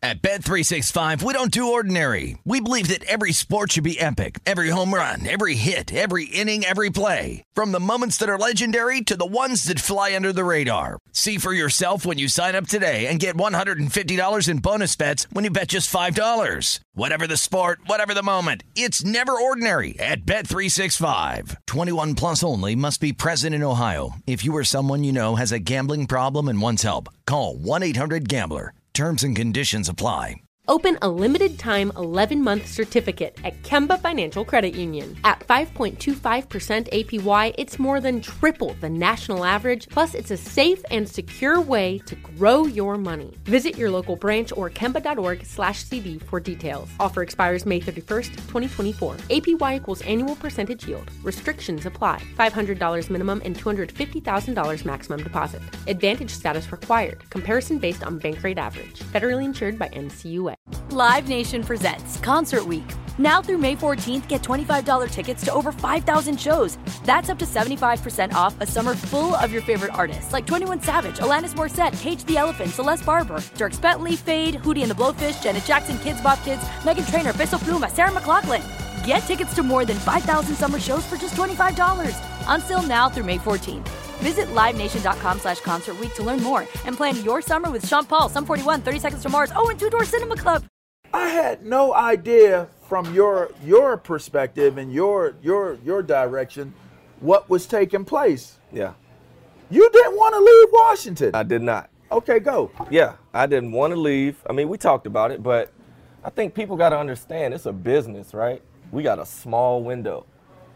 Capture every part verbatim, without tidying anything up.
At Bet three sixty-five, we don't do ordinary. We believe that every sport should be epic. Every home run, every hit, every inning, every play. From the moments that are legendary to the ones that fly under the radar. See for yourself when you sign up today and get one hundred fifty dollars in bonus bets when you bet just five dollars. Whatever the sport, whatever the moment, it's never ordinary at Bet three sixty-five. twenty-one plus only. Must be present in Ohio. If you or someone you know has a gambling problem and wants help, call one eight hundred gambler. Terms and conditions apply. Open a limited-time eleven-month certificate at Kemba Financial Credit Union. At five point two five percent A P Y, it's more than triple the national average, plus it's a safe and secure way to grow your money. Visit your local branch or kemba.org slash CD for details. Offer expires May thirty-first, twenty twenty-four. A P Y equals annual percentage yield. Restrictions apply. five hundred dollars minimum and two hundred fifty thousand dollars maximum deposit. Advantage status required. Comparison based on bank rate average. Federally insured by N C U A. Live Nation presents Concert Week. Now through May fourteenth, get twenty-five dollars tickets to over five thousand shows. That's up to seventy-five percent off a summer full of your favorite artists like twenty-one Savage, Alanis Morissette, Cage the Elephant, Celeste Barber, Dierks Bentley, Fade, Hootie and the Blowfish, Janet Jackson, Kids Bop Kids, Meghan Trainor, Bissell Pluma, Sarah McLachlan. Get tickets to more than five thousand summer shows for just twenty-five dollars. Until now through May fourteenth. Visit livenation.com slash concert week to learn more and plan your summer with Sean Paul, Sum forty-one, thirty Seconds to Mars, oh, and Two Door Cinema Club. I had no idea from your your perspective and your your your direction what was taking place. Yeah. You didn't want to leave Washington. I did not. Okay, go. Yeah, I didn't want to leave. I mean, we talked about it, but I think people got to understand it's a business, right? We got a small window.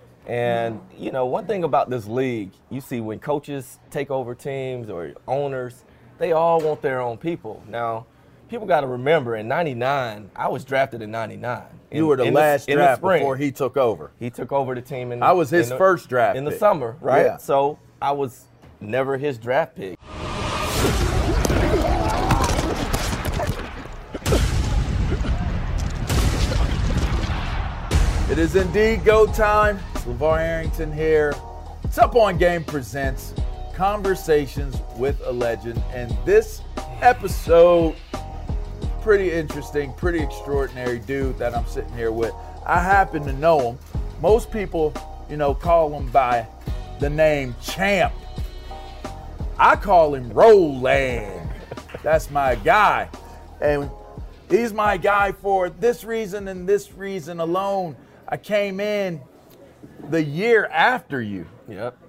And, you know, one thing about this league, you see when coaches take over teams or owners, they all want their own people. Now, people got to remember, in ninety-nine, I was drafted in ninety-nine. In, you were the last the, draft the before he took over. He took over the team. In, I was his in the, first draft In the pick. summer, right? Yeah. So I was never his draft pick. It is indeed go time. It's LeVar Arrington here. It's Up On Game presents Conversations with a Legend. And this episode, pretty interesting, pretty extraordinary dude that I'm sitting here with. I happen to know him. Most people, you know, call him by the name Champ. I call him Roland. That's my guy. And he's my guy for this reason and this reason alone. I came in the year after you. Yep.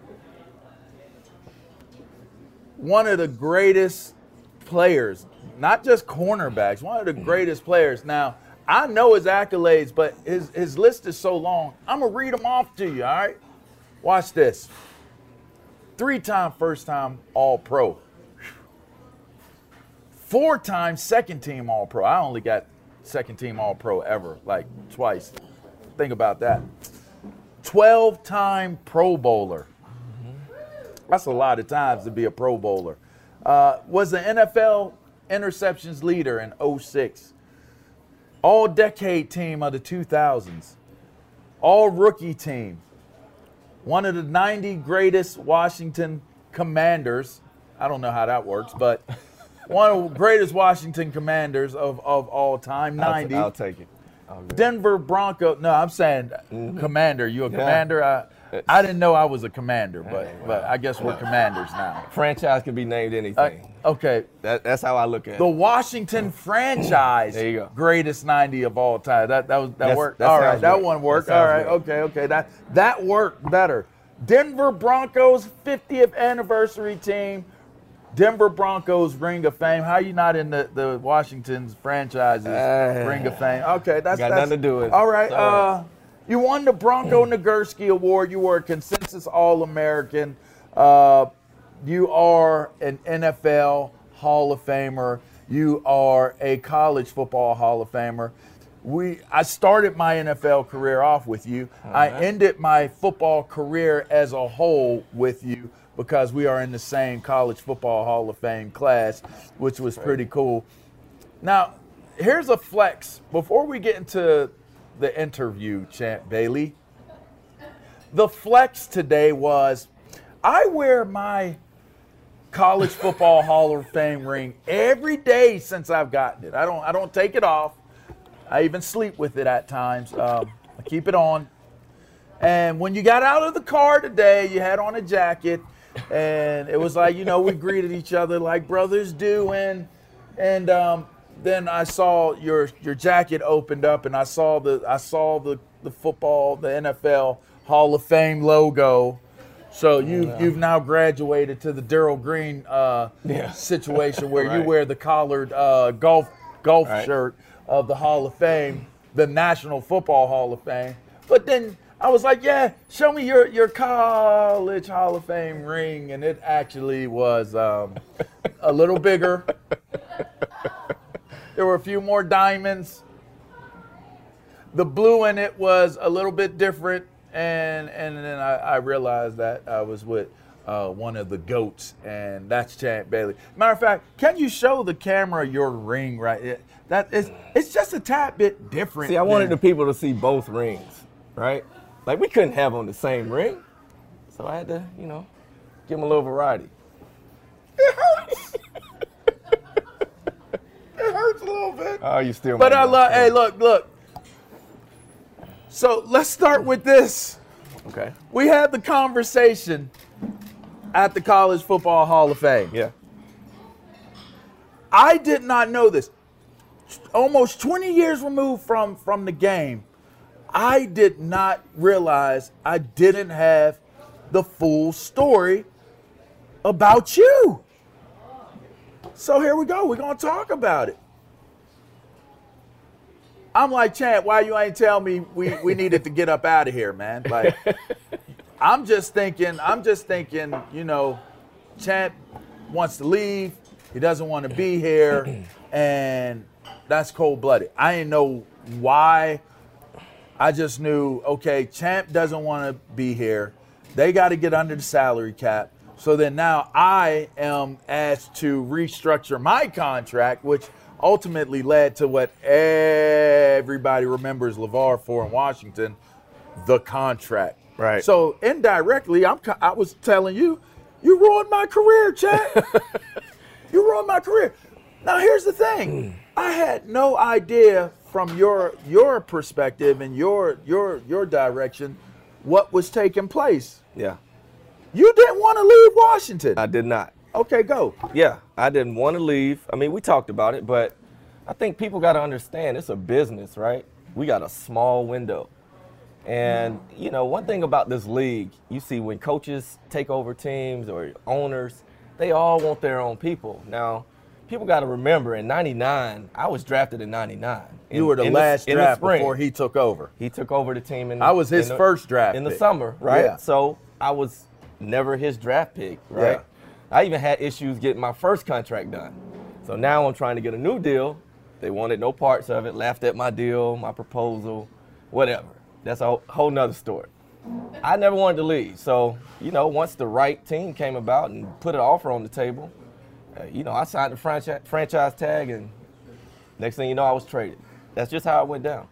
One of the greatest players, not just cornerbacks, one of the greatest players. Now, I know his accolades, but his, his list is so long. I'm going to read them off to you, all right? Watch this. Three-time first-time All-Pro. Four-time second-team All-Pro. I only got second-team All-Pro ever, like twice. Think about that. twelve-time Pro Bowler. That's a lot of times to be a Pro Bowler. Uh, was the N F L interceptions leader in oh six. All-decade team of the two thousands. All-rookie team. One of the ninety greatest Washington Commanders. I don't know how that works, but one of the greatest Washington Commanders of, of all time, ninety. I'll, t- I'll take it. Denver Bronco. No, I'm saying mm-hmm. Commander. You a yeah. commander? I, I didn't know I was a commander, but hey, wow. but I guess we're commanders now. Franchise can be named anything. Uh, okay. That, that's how I look at it. The Washington franchise. There you go. Greatest ninety of all time. That that was that that's, worked. That all right, that good. one worked. That all right, good. okay, okay. That that worked better. Denver Broncos fiftieth anniversary team. Denver Broncos Ring of Fame. How you not in the, the Washington's franchises uh, Ring of Fame? Okay, that's got that's, nothing to do with it. All right. All right. Uh, you won the Bronco Nagurski Award. You were a consensus All-American. Uh, you are an N F L Hall of Famer. You are a college football Hall of Famer. We I started my N F L career off with you. All I right. ended my football career as a whole with you, because we are in the same College Football Hall of Fame class, which was pretty cool. Now, here's a flex. Before we get into the interview, Champ Bailey, the flex today was I wear my College Football Hall of Fame ring every day since I've gotten it. I don't I don't take it off. I even sleep with it at times. Um, I keep it on. And when you got out of the car today, you had on a jacket, and it was like, you know, we greeted each other like brothers do. And and um, then I saw your your jacket opened up, and I saw the I saw the, the football, the N F L Hall of Fame logo. So you yeah. you've now graduated to the Daryl Green uh, yeah. situation where right. you wear the collared uh, golf golf right. shirt of the Hall of Fame, the National Football Hall of Fame. But then I was like, yeah, show me your, your College Hall of Fame ring. And it actually was um, a little bigger. There were a few more diamonds. The blue in it was a little bit different. And and then I, I realized that I was with uh, one of the GOATs, and that's Champ Bailey. Matter of fact, can you show the camera your ring right? It, that is, it's just a tad bit different. See, I wanted the people to see both rings, right? Like, we couldn't have on the same ring, so I had to, you know, give them a little variety. It hurts. It hurts a little bit. Oh, you still. But I love. Hey, look, look. So let's start with this. Okay. We had the conversation at the College Football Hall of Fame. Yeah. I did not know this. Almost twenty years removed from, from the game, I did not realize I didn't have the full story about you. So here we go. We're going to talk about it. I'm like, Champ, why you ain't tell me we, we needed to get up out of here, man? Like, I'm just thinking, I'm just thinking, you know, Champ wants to leave. He doesn't want to be here. And that's cold-blooded. I didn't know why. I just knew, okay, Champ doesn't want to be here. They got to get under the salary cap. So then now I am asked to restructure my contract, which ultimately led to what everybody remembers LeVar for in Washington, the contract. Right. So indirectly, I'm, I was telling you, you ruined my career, Chad. You ruined my career. Now, here's the thing. I had no idea from your your perspective and your your your direction what was taking place. Yeah. You didn't want to leave Washington. I did not. Okay, go. Yeah, I didn't want to leave. I mean, we talked about it, but I think people got to understand it's a business, right? We got a small window. And, you know, one thing about this league, you see when coaches take over teams or owners, they all want their own people. Now, people got to remember, in ninety-nine, I was drafted in ninety-nine. In, you were the last the, draft the before he took over. He took over the team. In, I was his in the, first draft In pick. the summer, right? Yeah. So I was never his draft pick, right? Yeah. I even had issues getting my first contract done. So now I'm trying to get a new deal. They wanted no parts of it, laughed at my deal, my proposal, whatever. That's a whole nother story. I never wanted to leave. So, you know, once the right team came about and put an offer on the table, uh, you know, I signed the franchise, franchise tag, and next thing you know, I was traded. That's just how it went down.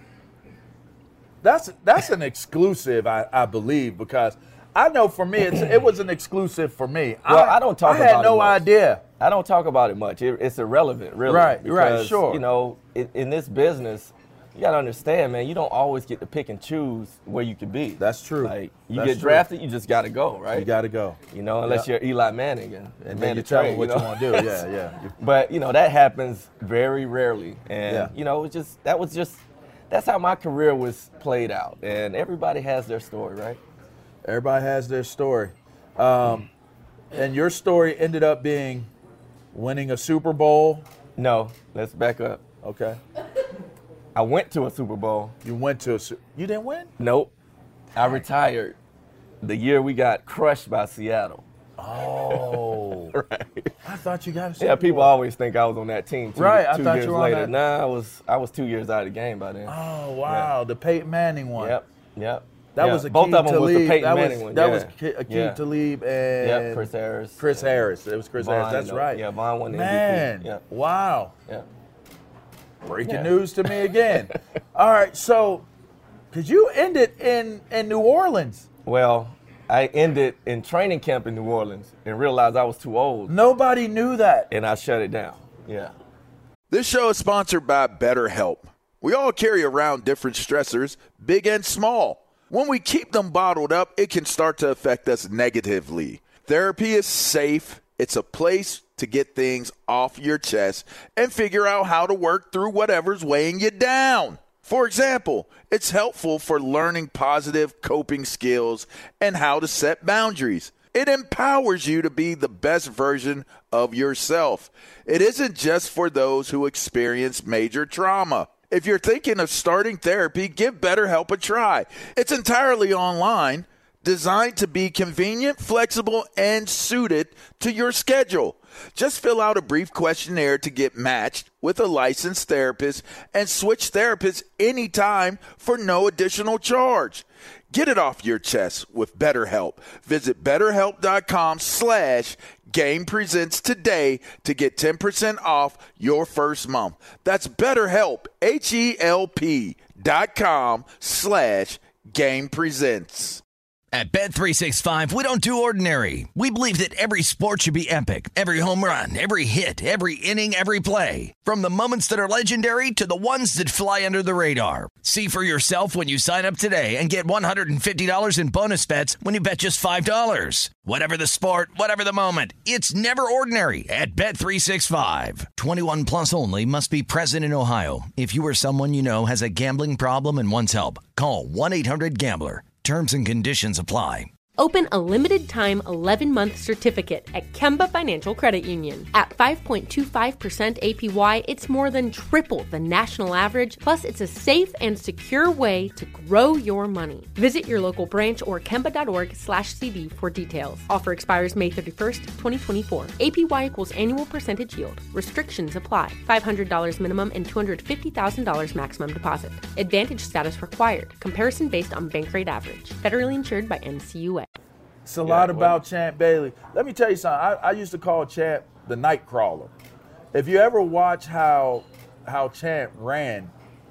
That's that's an exclusive, I, I believe, because I know for me, it's, it was an exclusive for me. Well, I, I don't talk I about it I had no much. idea. I don't talk about it much. It, it's irrelevant, really. Right, because, right, sure. You know, in, in this business, you got to understand, man, you don't always get to pick and choose where you could be. That's true. Like, you That's get true. drafted, you just got to go, right? You got to go. You know, unless Yeah. you're Eli Manning and, And and then man you to tell trade, them what you, you know? want to do. Yeah, yeah. But, you know, that happens very rarely. And, Yeah. you know, it just that was just, that's how my career was played out. And everybody has their story, right? Everybody has their story. Um, and your story ended up being winning a Super Bowl. No, let's back up. Okay. I went to a Super Bowl. You went to a Super You didn't win? Nope. I retired the year we got crushed by Seattle. Oh. Right. I thought you got a Super Yeah, people Bowl. always think I was on that team two, Right, I two thought years you were on later. that- Nah, I was I was two years out of the game by then. Oh, wow. The Peyton Manning one. Yep, yep. That yeah. was a Both Akeem of them was the Talib. Peyton that Manning was, one. That yeah. was Ke- Akeem yeah. Talib and Yep, Chris Harris. Chris Harris. It was Chris Vaughn, Harris. That's you know, right. Yeah, Vaughn won the Man, M V P. Yeah, wow. yeah. Breaking Yeah. news to me again. All right, so, because you ended in, in New Orleans. Well, I ended in training camp in New Orleans and realized I was too old. Nobody knew that. And I shut it down. Yeah. This show is sponsored by BetterHelp. We all carry around different stressors, big and small. When we keep them bottled up, it can start to affect us negatively. Therapy is safe. It's a place to get things off your chest and figure out how to work through whatever's weighing you down. For example, it's helpful for learning positive coping skills and how to set boundaries. It empowers you to be the best version of yourself. It isn't just for those who experience major trauma. If you're thinking of starting therapy, give BetterHelp a try. It's entirely online, designed to be convenient, flexible, and suited to your schedule. Just fill out a brief questionnaire to get matched with a licensed therapist and switch therapists anytime for no additional charge. Get it off your chest with BetterHelp. Visit BetterHelp.com slash Game Presents today to get ten percent off your first month. That's BetterHelp, H-E-L-P dot com slash Game Presents. At Bet three sixty-five, we don't do ordinary. We believe that every sport should be epic. Every home run, every hit, every inning, every play. From the moments that are legendary to the ones that fly under the radar. See for yourself when you sign up today and get one hundred fifty dollars in bonus bets when you bet just five dollars. Whatever the sport, whatever the moment, it's never ordinary at Bet three sixty-five. twenty-one plus only. Must be present in Ohio. If you or someone you know has a gambling problem and wants help, call one eight hundred gambler. Terms and conditions apply. Open a limited-time eleven-month certificate at Kemba Financial Credit Union. At five point two five percent A P Y, it's more than triple the national average, plus it's a safe and secure way to grow your money. Visit your local branch or kemba.org slash CD for details. Offer expires May thirty-first, twenty twenty-four. A P Y equals annual percentage yield. Restrictions apply. five hundred dollars minimum and two hundred fifty thousand dollars maximum deposit. Advantage status required. Comparison based on bank rate average. Federally insured by N C U A. It's a lot Yeah, about well- Champ Bailey. Let me tell you something. I, I used to call Champ the Nightcrawler. If you ever watch how how Champ ran,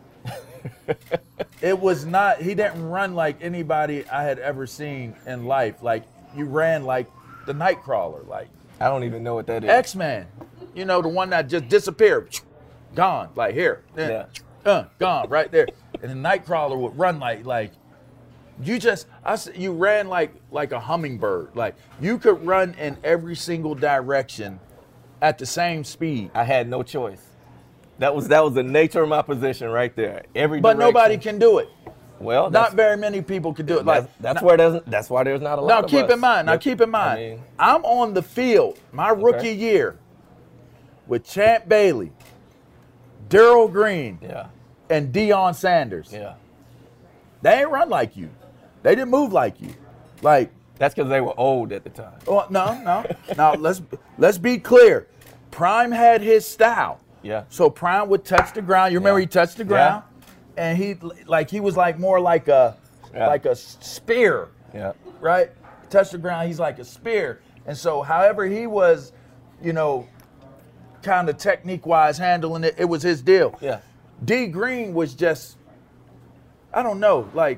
it was not, he didn't run like anybody I had ever seen in life. Like, you ran like the Nightcrawler, like I don't even know what that is. X-Men. You know, the one that just disappeared. Gone. Like, here. Yeah. Uh, gone, right there. And the Nightcrawler would run like, like, you just, I, s- you ran like like a hummingbird. Like, you could run in every single direction at the same speed. I had no choice. That was that was the nature of my position right there. Every But nobody direction. can do it. Well, Not that's, very many people can do it. Like, that's, that's now- where there's that's why there's not a lot. Now of keep us. in mind. Now Yep. keep in mind. I mean, I'm on the field my rookie year with Champ Bailey, Darryl Green, yeah, and Deion Sanders. yeah. They ain't run like you. They didn't move like you. Like, That's because they were old at the time. oh, no, no. Now let's let's be clear. Prime had his style. Yeah. So Prime would touch the ground. You remember Yeah. he touched the ground, and he like he was like more like a Yeah. like a spear. Yeah. Right? Touch the ground, he's like a spear. And so however he was, you know, kind of technique-wise handling it, it was his deal. Yeah. D Green was just, I don't know, like,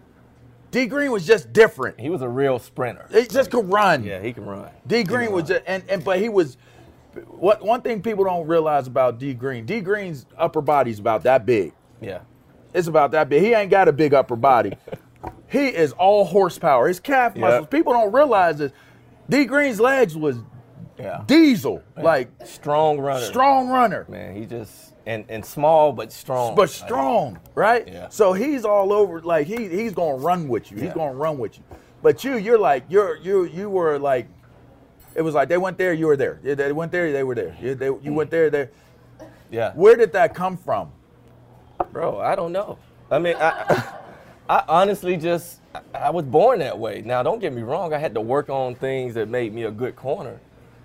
D Green was just different. He was a real sprinter. He just could run. Yeah, he can run. D He Green can was run. just, and, and but he was, what one thing people don't realize about D Green, D Green's upper body's about that big. Yeah. It's about that big. He ain't got a big upper body. He is all horsepower. His calf Yeah. muscles. People don't realize this. D Green's legs was Yeah. diesel, like Strong runner. strong runner, Man, he just and and small but strong. but strong, right? Yeah. So he's all over. Like he he's gonna run with you. He's Yeah. gonna run with you. But you, you're like you're you you were like, it was like they went there, you were there. Yeah, they went there, they were there. Yeah, they, you went there, there. Yeah. Where did that come from? Bro, I don't know. I mean, I, I honestly just, I was born that way. Now, don't get me wrong. I had to work on things that made me a good corner.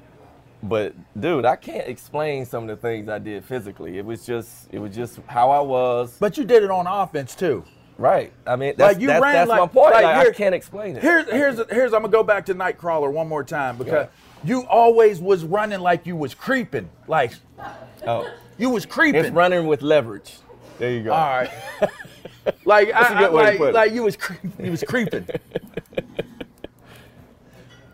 But, dude, I can't explain some of the things I did physically. It was just, it was just how I was. But you did it on offense too. Right. I mean, that's, Like you that's, ran that's like my point. like, Like, here- I can't explain it. Here's here's here's I'm gonna go back to Nightcrawler one more time because you always was running like you was creeping, like Oh, you was creeping. it's running with leverage. There you go. All right. Like That's a I, I good way to like put it. like you was cre- you was creeping.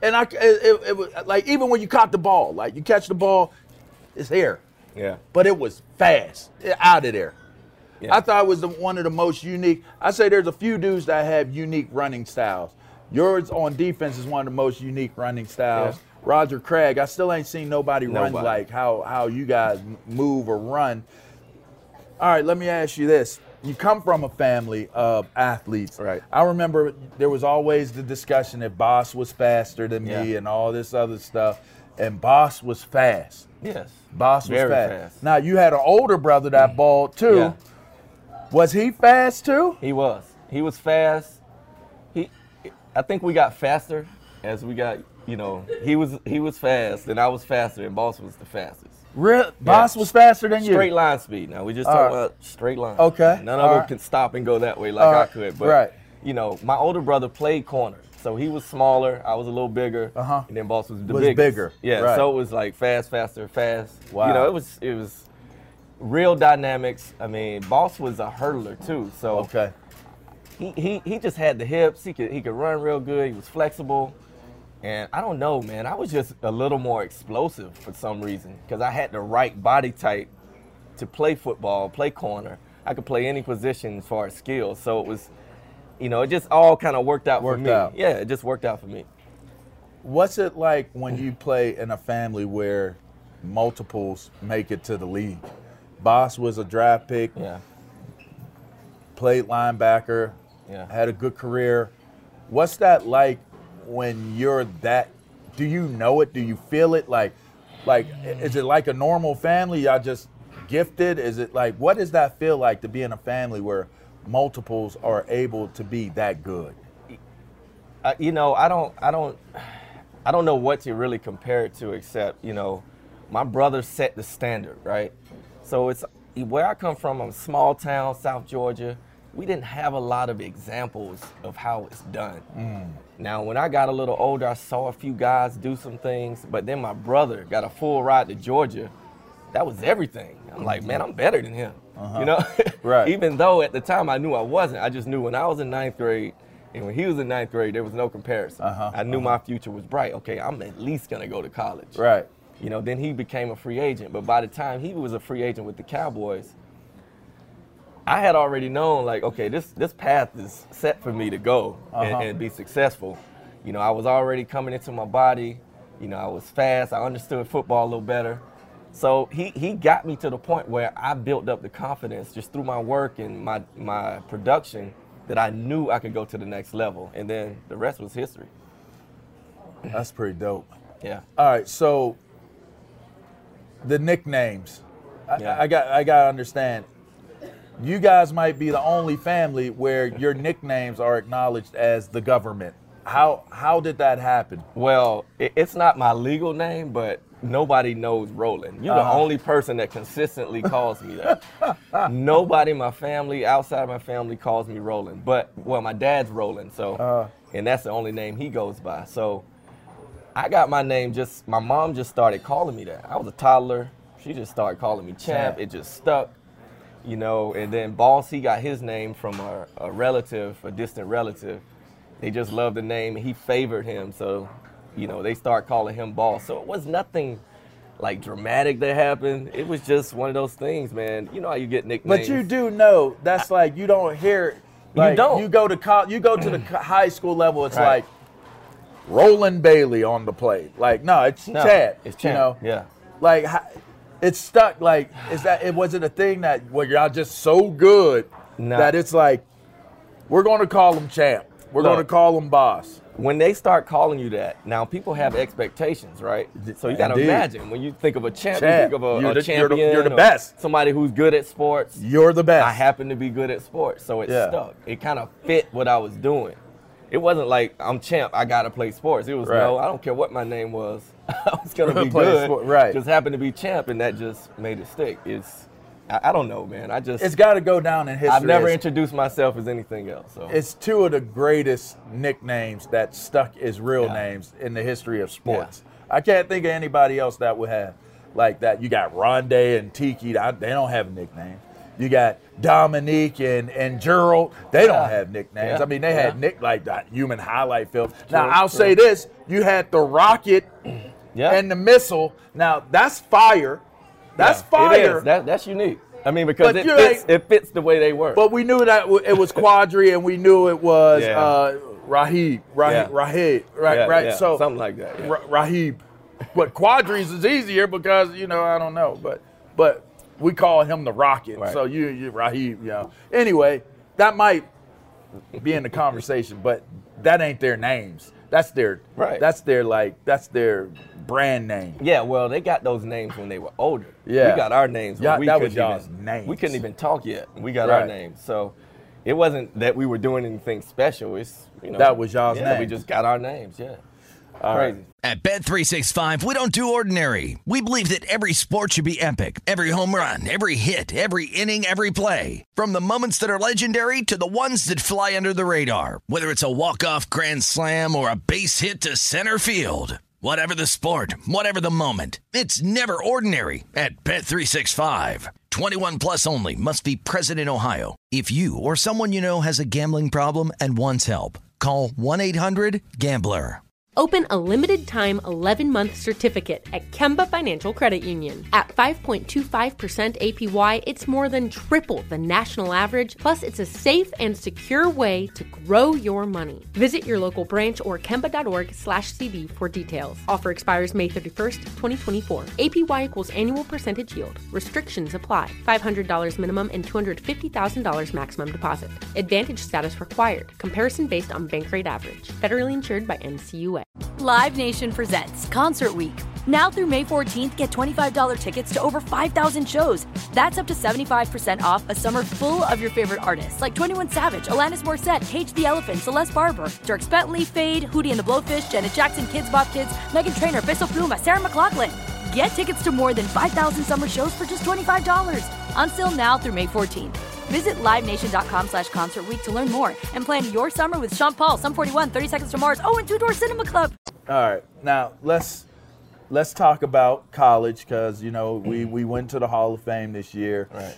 and I it, it, it was like even when you caught the ball, like you catch the ball, it's here. Yeah. But it was fast, out of there. Yeah. I thought it was the, one of the most unique. I say there's a few dudes that have unique running styles. Yours on defense is one of the most unique running styles. Yeah. Roger Craig, I still ain't seen nobody, Nobody. run like how, how you guys move or run. All right, let me ask you this. You come from a family of athletes. Right. I remember there was always the discussion if Boss was faster than me Yeah. and all this other stuff. And Boss was fast. Yes. Boss was Very fast. fast. Now, you had an older brother that balled too. Yeah. Was he fast too? He was. He was fast. He, I think we got faster as we got, you know, he was he was fast and I was faster and Boss was the fastest. Real, Boss was faster than you? Straight line speed. Now, we just All talking right. about straight line. Okay. None of All them right. can stop and go that way like All I right. could. But, Right. you know, my older brother played corner. So he was smaller, I was a little bigger, Uh-huh. and then Boss was the Was biggest. bigger, Yeah, right. so it was like fast, faster, fast. Wow. You know, it was it was real dynamics. I mean, Boss was a hurdler too, so Okay. he, he he just had the hips. He could he could run real good. He was flexible, and I don't know, man. I was just a little more explosive for some reason because I had the right body type to play football, play corner. I could play any position as far as skills. So it was, you know, it just all kind of worked out Worked for me. out. Yeah, it just worked out for me. What's it like when you play in a family where multiples make it to the league? Boss was a draft pick, Yeah. played linebacker, Yeah. had a good career. What's that like when you're that? Do you know it? Do you feel it? Like, like is it like a normal family? Y'all just gifted? Is it like, what does that feel like to be in a family where multiples are able to be that good? I, you know, I don't, I don't, I don't know what to really compare it to, except, you know, my brother set the standard, right? So it's where I come from. I'm a small town, South Georgia. We didn't have a lot of examples of how it's done. Mm. Now, when I got a little older, I saw a few guys do some things, but then my brother got a full ride to Georgia. That was everything. I'm like, man, I'm better than him. Uh-huh. You know, Right. Even though at the time I knew I wasn't. I just knew when I was in ninth grade and when he was in ninth grade, there was no comparison. Uh-huh, I knew uh-huh. my future was bright. Okay, I'm at least gonna go to college. Right. You know, then he became a free agent. But by the time he was a free agent with the Cowboys, I had already known, like, okay, this this path is set for me to go and, Uh-huh. and be successful. You know, I was already coming into my body. You know, I was fast. I understood football a little better. So he, he got me to the point where I built up the confidence just through my work and my, my production that I knew I could go to the next level. And then the rest was history. That's pretty dope. Yeah. All right, so the nicknames. I, Yeah. I got I got to understand. You guys might be the only family where your nicknames are acknowledged as the government. How how did that happen? Well, it, it's not my legal name, but nobody knows Roland. You're Uh-huh. the only person that consistently calls me that. Nobody in my family, outside of my family, calls me Roland. But, well, my dad's Roland, so, Uh. and that's the only name he goes by. So I got my name just, my mom just started calling me that. I was a toddler. She just started calling me Champ. Champ. It just stuck, you know. And then Boss, he got his name from a, a relative, a distant relative. They just loved the name. He favored him, so, you know, they start calling him Boss. So it was nothing like dramatic that happened. It was just one of those things, man. You know how you get nicknames. But you do know that's like you don't hear. Like, don't. You go to co- you go to the co- high school level. It's Right. like Roland Bailey on the plate. Like no, it's No, Chad. it's You Champ, know, yeah. Like how- it's stuck. Like is that it? Was it a thing that where y'all just so good No. that it's like we're going to call him Champ. We're Look. going to call him Boss. When they start calling you that, now people have expectations, right? So you got to Indeed. imagine when you think of a champ, Champ. you think of a, You're a the- you're the- champion, you're the or best. somebody who's good at sports. You're the best. I happen to be good at sports, so it Yeah. stuck. It kind of fit what I was doing. It wasn't like I'm champ, I gotta play sports. It was Right. no, I don't care what my name was. I was gonna be Play good. sport, right. Just happened to be champ, and that just made it stick. It's I, I don't know, man. I just It's got to go down in history. I've never as- introduced myself as anything else. So It's two of the greatest nicknames that stuck as real Yeah. names in the history of sports. I can't think of anybody else that would have like that. You got Rondé and Tiki. I- They don't have a nickname. you got Dominique and, and Gerald. They don't Yeah. have nicknames. Yeah. I mean, they had Yeah. Nick like that human highlight film. Now, True, I'll true. say this. You had the rocket Yeah. and the missile. Now, that's fire. That's Yeah, fire. It is. That, that's unique. I mean, because But it you fits, ain't- it fits the way they work. But we knew that w- it was Quadri, and we knew it was Yeah. uh, Rahib. Rahib. Yeah. Rahib. Right. Yeah, right. yeah, So something like that. Yeah. Ra- Rahib. But Quadri's is easier because you know I don't know, but but we call him the Rocket. Right. So you, you Rahib. You know. Anyway, that might be in the conversation, but that ain't their names. That's their Right. That's their like that's their brand name. Yeah, well, they got those names when they were older. Yeah. We got our names. when Yeah, we that was couldn't y'all's even, names. We couldn't even talk yet. We got Right. our names. So it wasn't that we were doing anything special. It's, you know. That was y'all's yeah, we names. just got our names, yeah. All Crazy. right. At Bet three sixty-five, we don't do ordinary. We believe that every sport should be epic. Every home run, every hit, every inning, every play. From the moments that are legendary to the ones that fly under the radar. Whether it's a walk-off grand slam or a base hit to center field. Whatever the sport, whatever the moment. It's never ordinary at Bet three sixty-five. twenty-one plus only. Must be present in Ohio. If you or someone you know has a gambling problem and wants help, call one eight hundred gambler. Open a limited-time eleven-month certificate at Kemba Financial Credit Union. At five point two five percent A P Y, it's more than triple the national average, plus it's a safe and secure way to grow your money. Visit your local branch or kemba.org slash CD for details. Offer expires May thirty-first, twenty twenty-four. A P Y equals annual percentage yield. Restrictions apply. five hundred dollars minimum and two hundred fifty thousand dollars maximum deposit. Advantage status required. Comparison based on bank rate average. Federally insured by N C U A. Live Nation presents Concert Week. Now through May fourteenth, get twenty-five dollars tickets to over five thousand shows. That's up to seventy-five percent off a summer full of your favorite artists like twenty-one Savage, Alanis Morissette, Cage the Elephant, Celeste Barber, Dierks Bentley, Fade, Hootie and the Blowfish, Janet Jackson, Kids Bop Kids, Meghan Trainor, Bissell Pluma, Sarah McLachlan. Get tickets to more than five thousand summer shows for just twenty-five dollars. Until now through May fourteenth. Visit livenation.com slash concert week to learn more and plan your summer with Sean Paul, Sum forty-one, thirty Seconds to Mars, oh, and Two Door Cinema Club. All right, now let's let's talk about college because you know we, we went to the Hall of Fame this year. Right.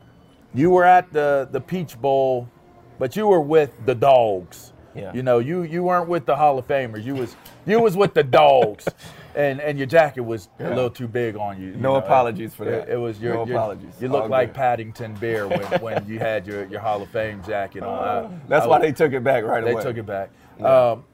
You were at the the Peach Bowl, but you were with the dogs. Yeah. You know, you you weren't with the Hall of Famers. You was you was with the dogs, and and your jacket was a little too big on you. you No know. apologies for It, that. it was your, No your- apologies. You All looked like good. Paddington Bear when, when you had your, your Hall of Fame jacket on. I- That's I why was- they took it back right They away. took it back. Um,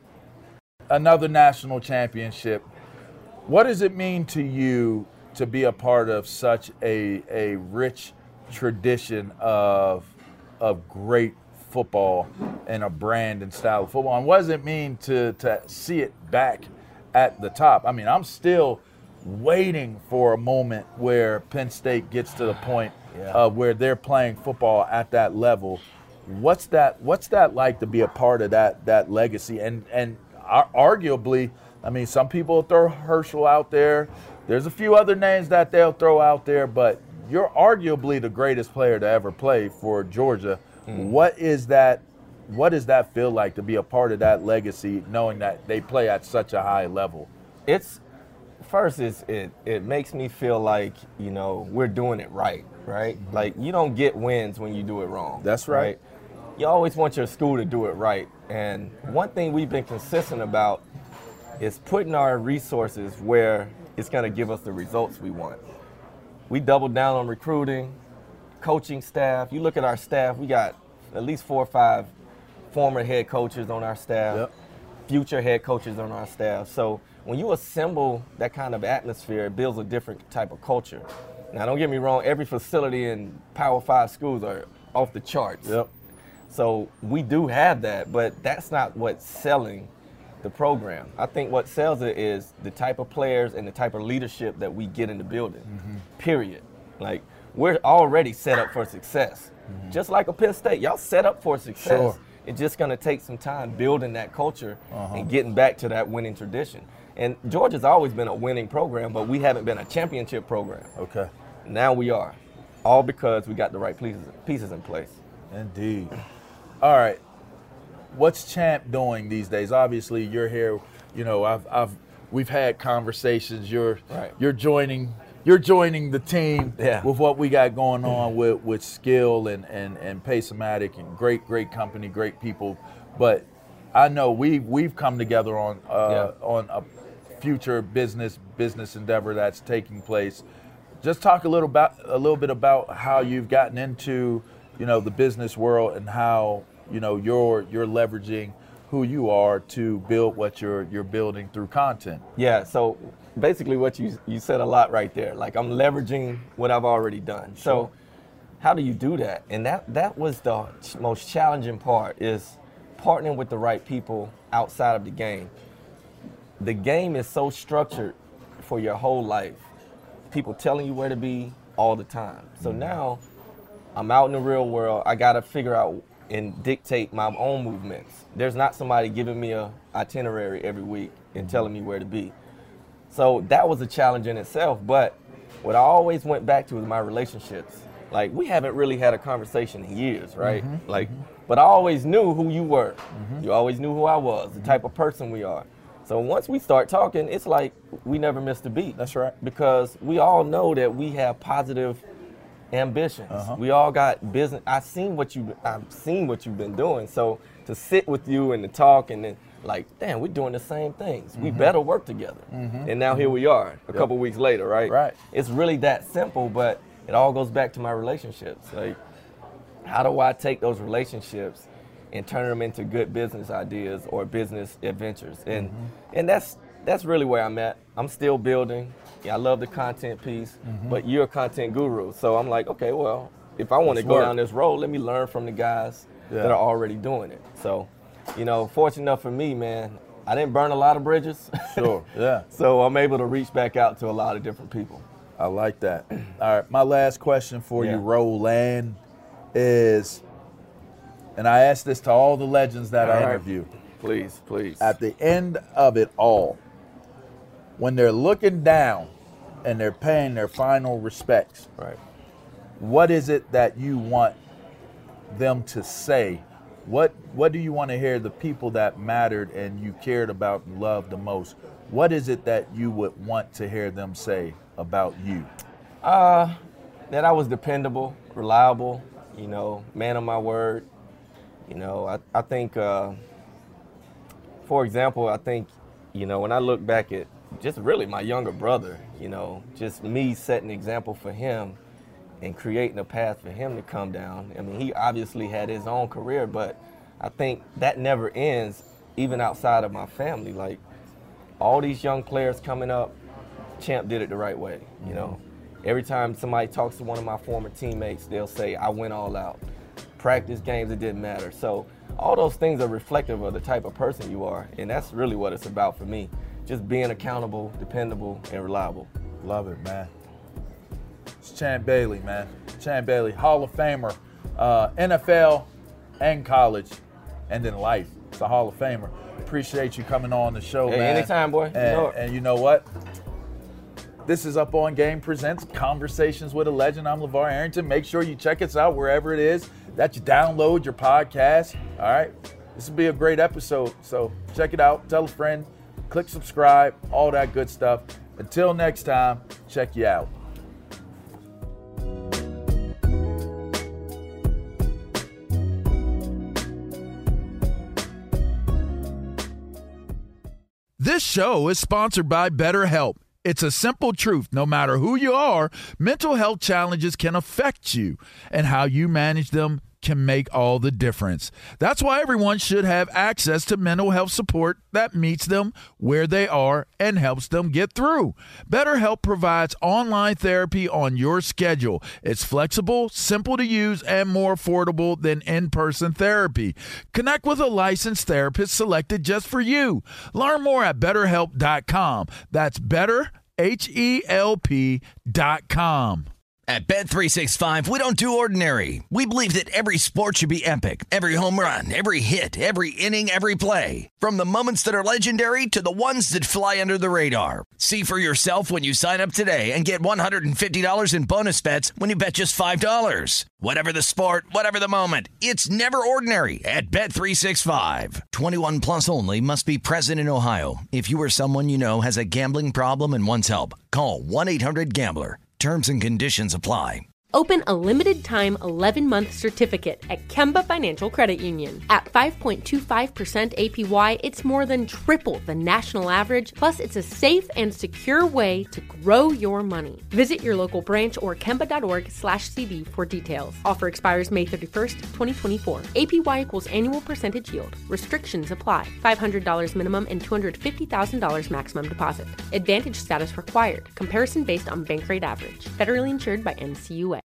another national championship. What does it mean to you to be a part of such a a rich tradition of of great football and a brand and style of football? And what does it mean to to see it back at the top? I mean, I'm still waiting for a moment where Penn State gets to the point Yeah. uh, where they're playing football at that level. What's that? What's that like to be a part of that that legacy? And and ar- arguably, I mean, some people throw Herschel out there. There's a few other names that they'll throw out there, but you're arguably the greatest player to ever play for Georgia. Mm. What is that? What does that feel like to be a part of that legacy, knowing that they play at such a high level? It's first it's, it it makes me feel like, you know, we're doing it right, right? Like, you don't get wins when you do it wrong. That's right. You always want your school to do it right. And one thing we've been consistent about is putting our resources where it's going to give us the results we want. We doubled down on recruiting, coaching staff. You look at our staff, we got at least four or five former head coaches on our staff, Yep. future head coaches on our staff. So when you assemble that kind of atmosphere, it builds a different type of culture. Now, don't get me wrong, every facility in Power Five schools are off the charts. Yep. So we do have that, but that's not what's selling the program. I think what sells it is the type of players and the type of leadership that we get in the building, Mm-hmm. period. Like, we're already set up for success. Just like a Penn State, y'all set up for success. Mm-hmm. Sure. It's just going to take some time building that culture Uh-huh. and getting back to that winning tradition. And Georgia's always been a winning program, but we haven't been a championship program. Okay. Now we are, all because we got the right pieces, pieces in place. Indeed. All right. What's Champ doing these days? Obviously, you're here. You know, I've, I've, we've had conversations. You're, Right. you're joining you're joining the team Yeah. with what we got going on with, with Skill and, and, and Pace-O-Matic and great, great company, great people. But I know we've, we've come together on uh, Yeah. on a future business business endeavor that's taking place. Just talk a little about a little bit about how you've gotten into, you know, the business world and how, you know, you're you're leveraging who you are to build what you're you're building through content. Yeah, so basically what you you said a lot right there. Like, I'm leveraging what I've already done. So how do you do that? And that that was the ch- most challenging part, is partnering with the right people outside of the game. The game is so structured for your whole life. People telling you where to be all the time. So now I'm out in the real world. I got to figure out and dictate my own movements. There's not somebody giving me a itinerary every week and telling me where to be. So that was a challenge in itself. But what I always went back to is my relationships. Like, we haven't really had a conversation in years, right? Mm-hmm. Like, but I always knew who you were. Mm-hmm. You always knew who I was, the type of person we are. So once we start talking, it's like we never missed a beat. That's right. Because we all know that we have positive ambitions. Uh-huh. We all got business. I've seen what you. I've seen what you've been doing. So to sit with you and to talk and then, like, damn, we're doing the same things. Mm-hmm. We better work together. Mm-hmm. And now here we are, a yep. couple weeks later, right? Right. It's really that simple, but it all goes back to my relationships. Like, how do I take those relationships and turn them into good business ideas or business adventures? And mm-hmm. and that's that's really where I'm at. I'm still building. Yeah, I love the content piece, mm-hmm. but you're a content guru. So I'm like, okay, well, if I want to go work. down this road, let me learn from the guys yeah. that are already doing it. So, you know, fortunate enough for me, man, I didn't burn a lot of bridges. Sure, yeah. So I'm able to reach back out to a lot of different people. I like that. All right, my last question for Yeah. you, Roland, is, and I ask this to all the legends that All I right. interview. Please, please. At the end of it all, when they're looking down and they're paying their final respects, Right. what is it that you want them to say? What what do you want to hear the people that mattered and you cared about and loved the most? What is it that you would want to hear them say about you? Uh, that I was dependable, reliable, you know, man of my word. You know, I, I think, uh, for example, I think, you know, when I look back at just really my younger brother, you know, just me setting an example for him and creating a path for him to come down. I mean, he obviously had his own career, but I think that never ends, even outside of my family. Like, all these young players coming up, Champ did it the right way, you know. Every time somebody talks to one of my former teammates, they'll say, I went all out. Practice games, it didn't matter. So all those things are reflective of the type of person you are, and that's really what it's about for me. Just being accountable, dependable, and reliable. Love it, man. It's Champ Bailey, man. Champ Bailey, Hall of Famer, uh, N F L and college, and then life. It's a Hall of Famer. Appreciate you coming on the show, Hey, man. anytime, boy. You And, know it. and you know what? This is Up On Game Presents Conversations with a Legend. I'm LeVar Arrington. Make sure you check us out wherever it is that you download your podcast. All right? This will be a great episode. So check it out. Tell a friend. Click subscribe. All that good stuff. Until next time, check you out. This show is sponsored by BetterHelp. It's a simple truth. No matter who you are, mental health challenges can affect you, and how you manage them can make all the difference. That's why everyone should have access to mental health support that meets them where they are and helps them get through. BetterHelp provides online therapy on your schedule. It's flexible, simple to use, and more affordable than in-person therapy. Connect with a licensed therapist selected just for you. Learn more at better help dot com. That's better, H E L P dot com. At Bet three sixty-five, we don't do ordinary. We believe that every sport should be epic. Every home run, every hit, every inning, every play. From the moments that are legendary to the ones that fly under the radar. See for yourself when you sign up today and get one hundred fifty dollars in bonus bets when you bet just five dollars. Whatever the sport, whatever the moment, it's never ordinary at Bet three sixty-five. twenty-one plus only. Must be present in Ohio. If you or someone you know has a gambling problem and wants help, call one eight hundred gambler. Terms and conditions apply. Open a limited-time eleven-month certificate at Kemba Financial Credit Union. At five point two five percent A P Y, it's more than triple the national average, plus it's a safe and secure way to grow your money. Visit your local branch or kemba.org slash CD for details. Offer expires May thirty-first, twenty twenty-four. A P Y equals annual percentage yield. Restrictions apply. five hundred dollars minimum and two hundred fifty thousand dollars maximum deposit. Advantage status required. Comparison based on bank rate average. Federally insured by N C U A.